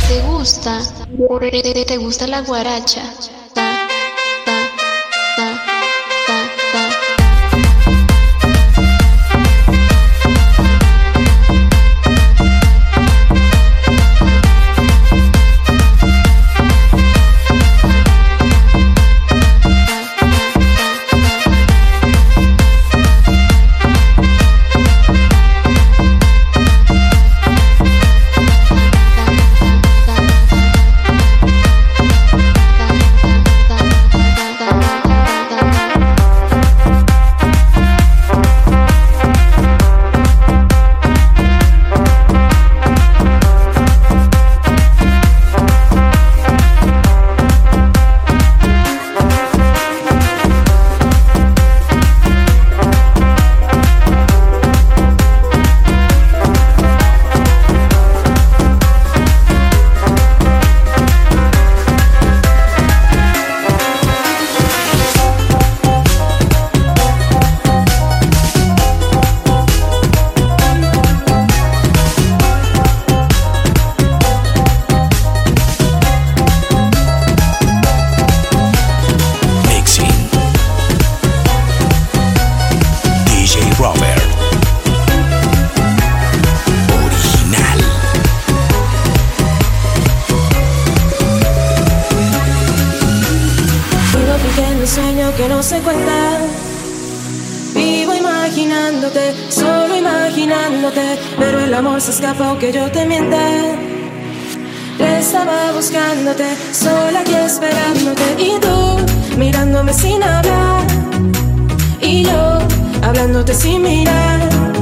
¿Te gusta? ¿Te gusta la guaracha? Ta, ta, ta, ta, ta. Que no se cuenta. Vivo imaginándote, solo imaginándote, pero el amor se escapa aunque yo te mienta. Estaba buscándote, sola aquí esperándote, y tú mirándome sin hablar, y yo hablándote sin mirar.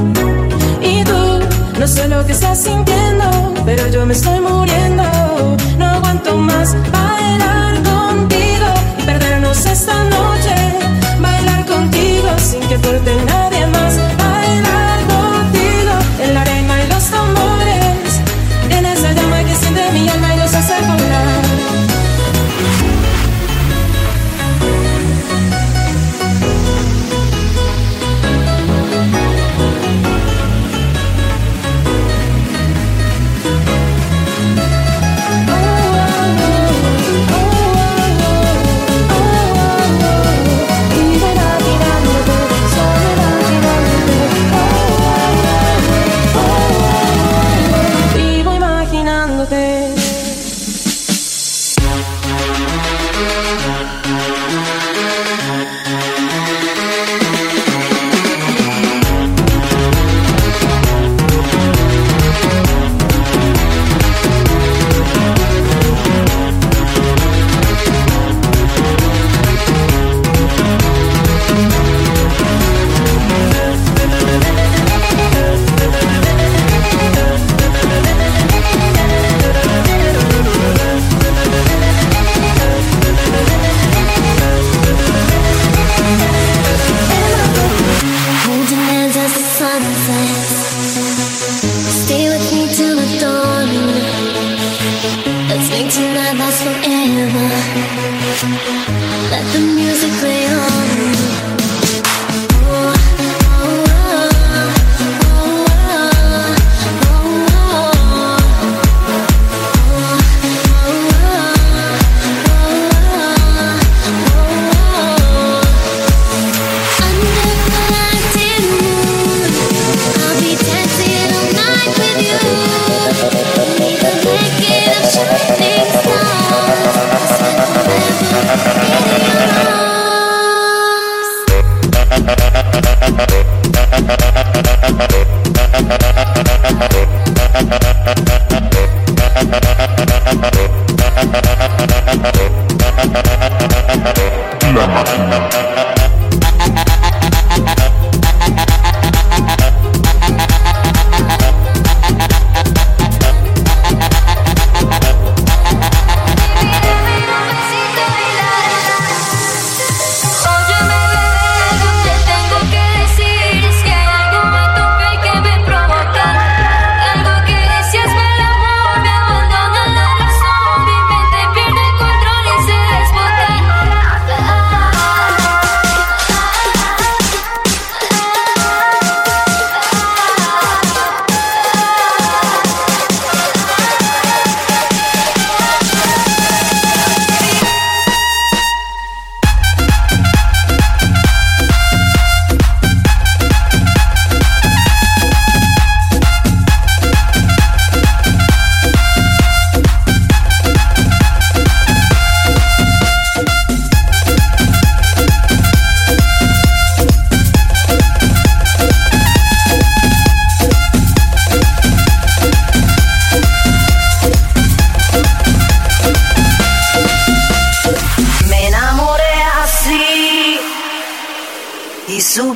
Y tú no sé lo que estás sintiendo, pero yo me estoy muriendo. No aguanto más bailar contigo y perdernos esta noche. Bailar contigo sin que importe nadie más. Bailar contigo en la arena y los tambores, en esa llama que siente mi alma y los hace volar. Shining stars,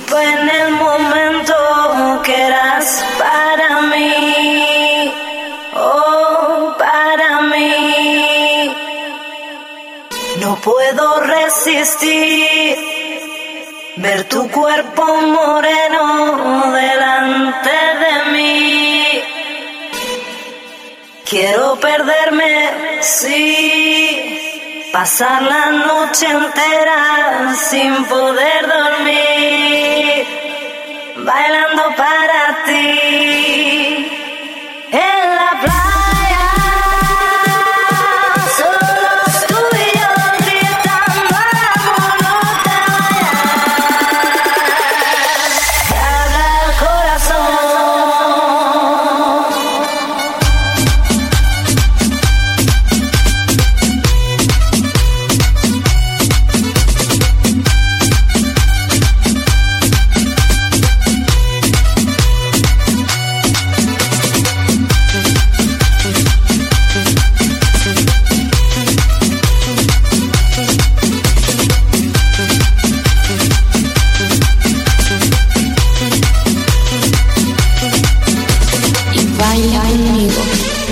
supe en el momento que eras para mí, oh, para mí. No puedo resistir ver tu cuerpo moreno delante de mí. Quiero perderme, sí, pasar la noche entera sin poder dormir, bailando para ti en la playa, solos tú y yo gritando amor, no te vayas, te habla el corazón. Baila conmigo.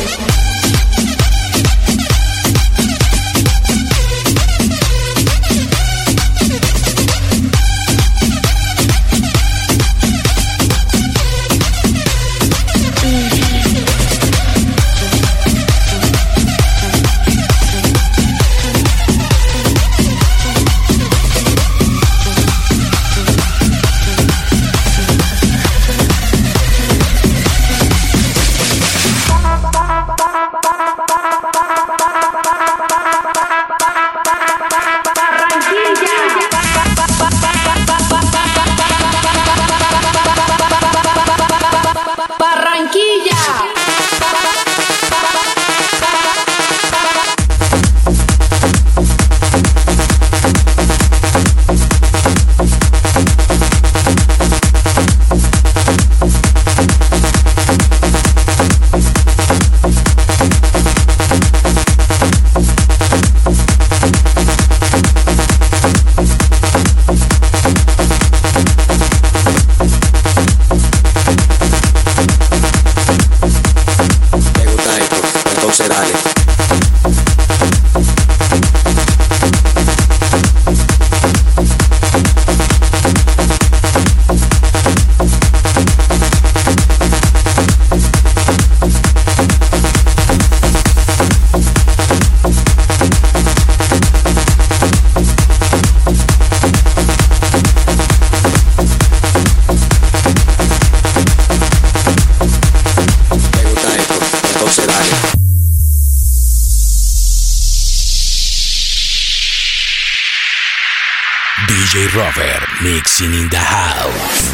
DJ Robert mixing in the house.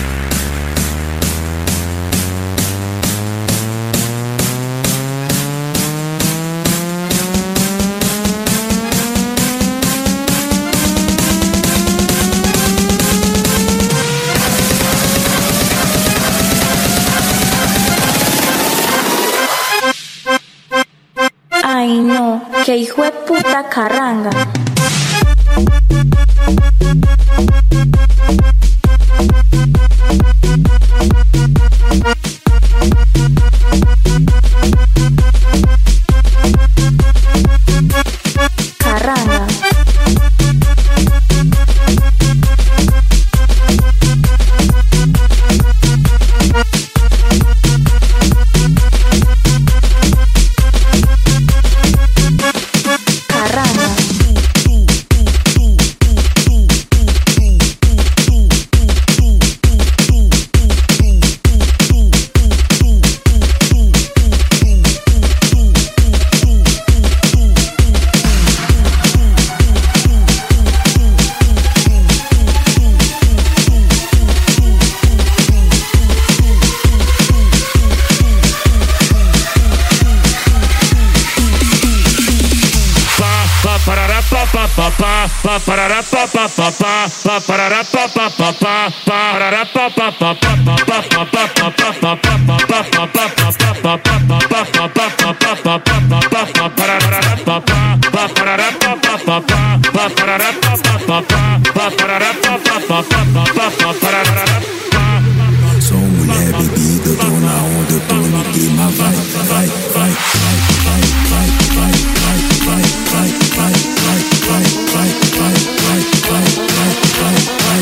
Ay no, qué hijo de puta carranga. Carranga. eu tô na onda, eu tô no clima. Vai, vai, vai, vai, vai, vai, vai, vai, vai, vai, vai, vai, vai, vai, vai, vai, vai,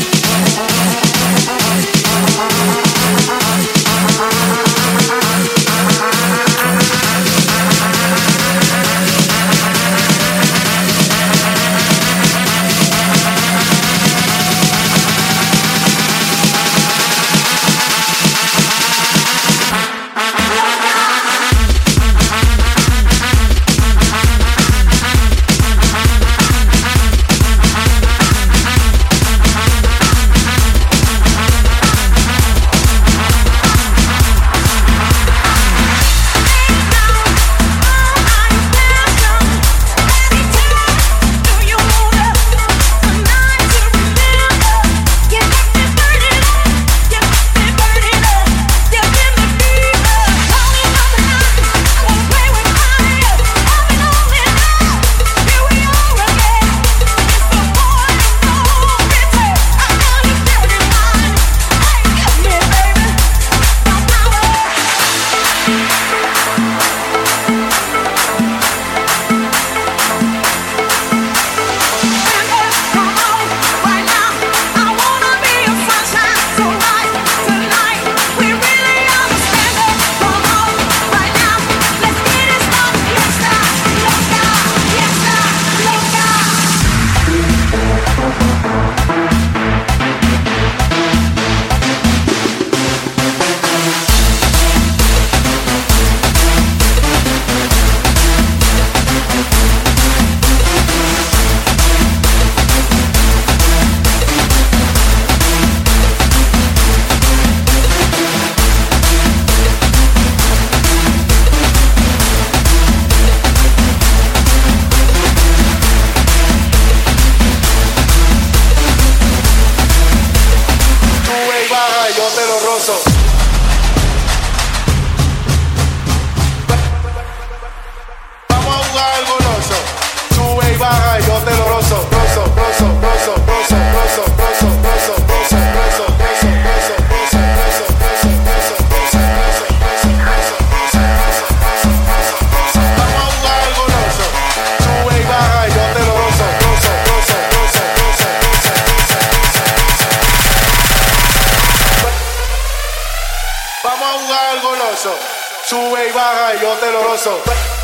Sube y baja y yo te lo rozo.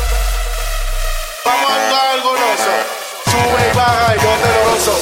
Vamos a jugar al goloso. Sube y baja y yo te lo rozo.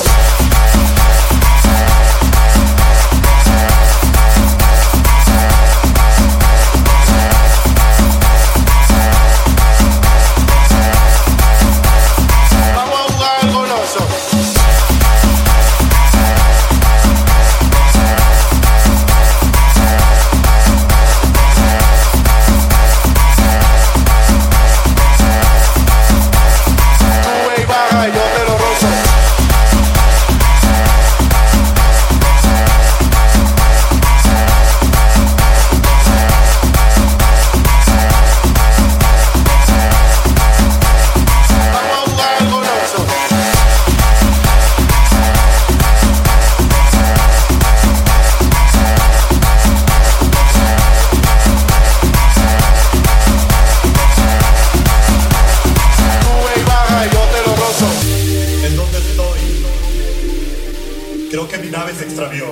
Creo que mi nave se extravió,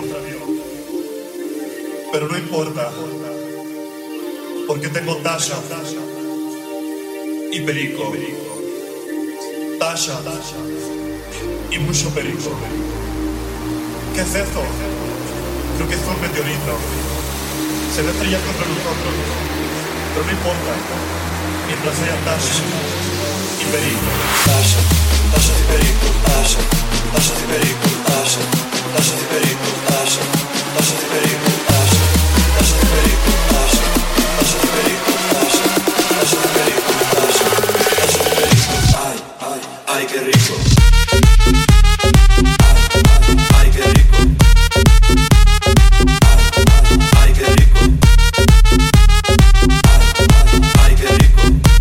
pero no importa, porque tengo Tasha y Perico, Tasha y mucho Perico. ¿Qué es eso? Creo que es un meteorito, se va a estrellar contra nosotros, pero no importa, mientras haya Tasha y Perico. Tasha y Perico, Tasha y Perico, Tasha y Perico, Tasha y Perico, Tasha y Perico, Tasha y Perico, Tasha y Perico, Tasha y Perico. Ay, ay, ay, qué rico. Ay, qué rico. Ay, qué rico. Ay, qué rico.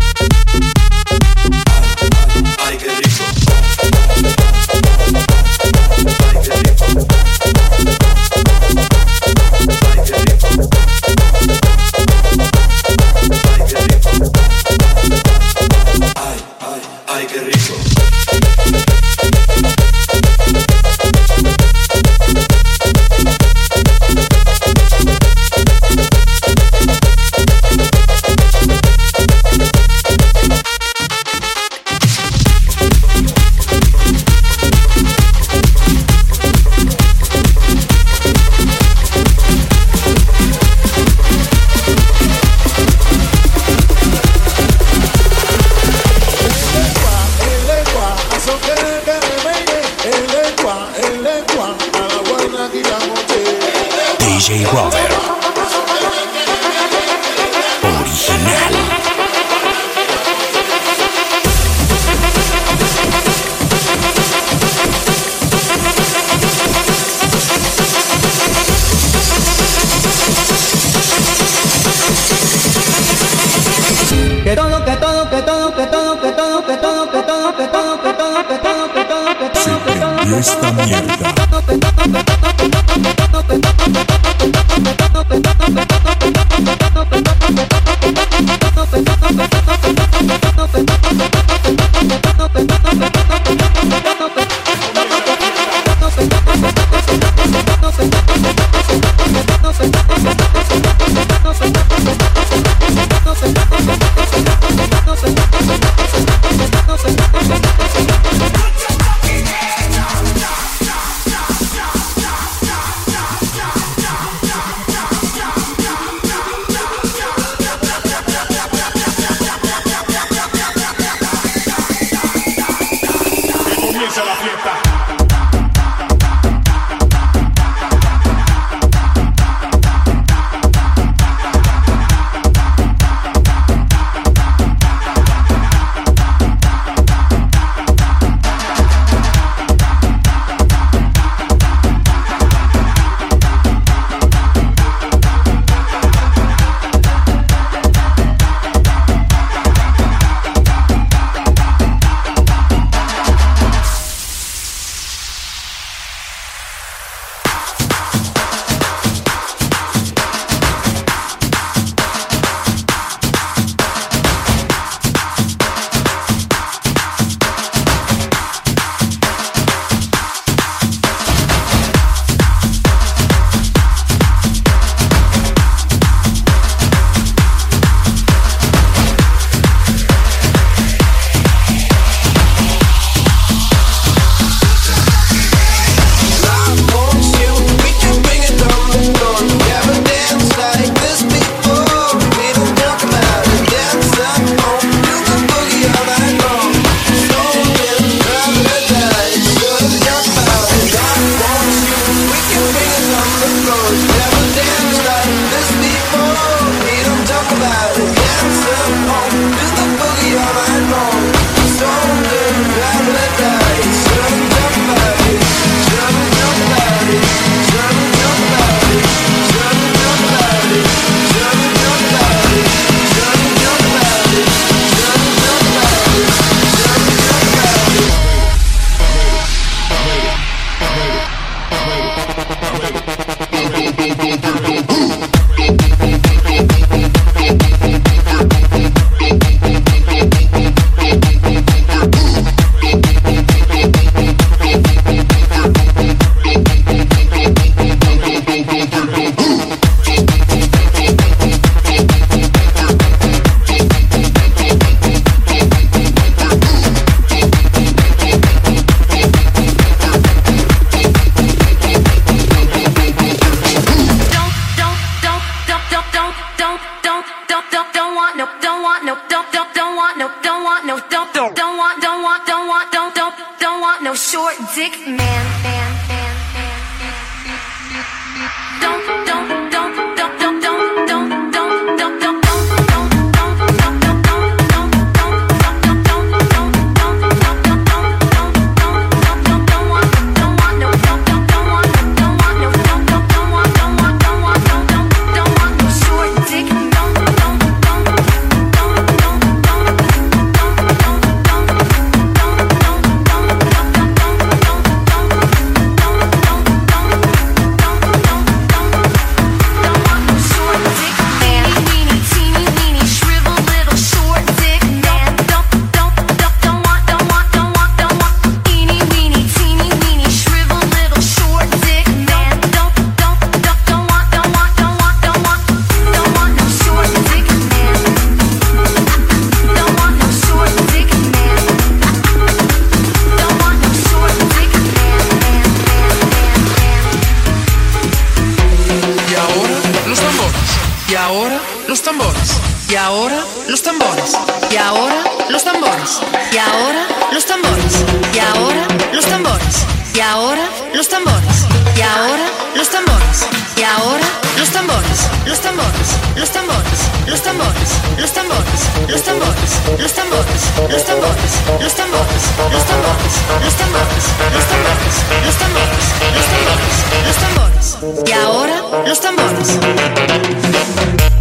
Ay, qué rico. Ay, qué rico. qué rico. DJ Robert. Original. Se prendió esta mierda. Short dick man. Y ahora los tambores. Y ahora los tambores. Y ahora los tambores. Y ahora los tambores. Y ahora los tambores. Y ahora los tambores. Y ahora los tambores. Los tambores. Los tambores. Los tambores. Los tambores. Los tambores. Los tambores. Los tambores. Los tambores. Los tambores. Los tambores. Los tambores. Los tambores. Los tambores. Los tambores. Y ahora los tambores.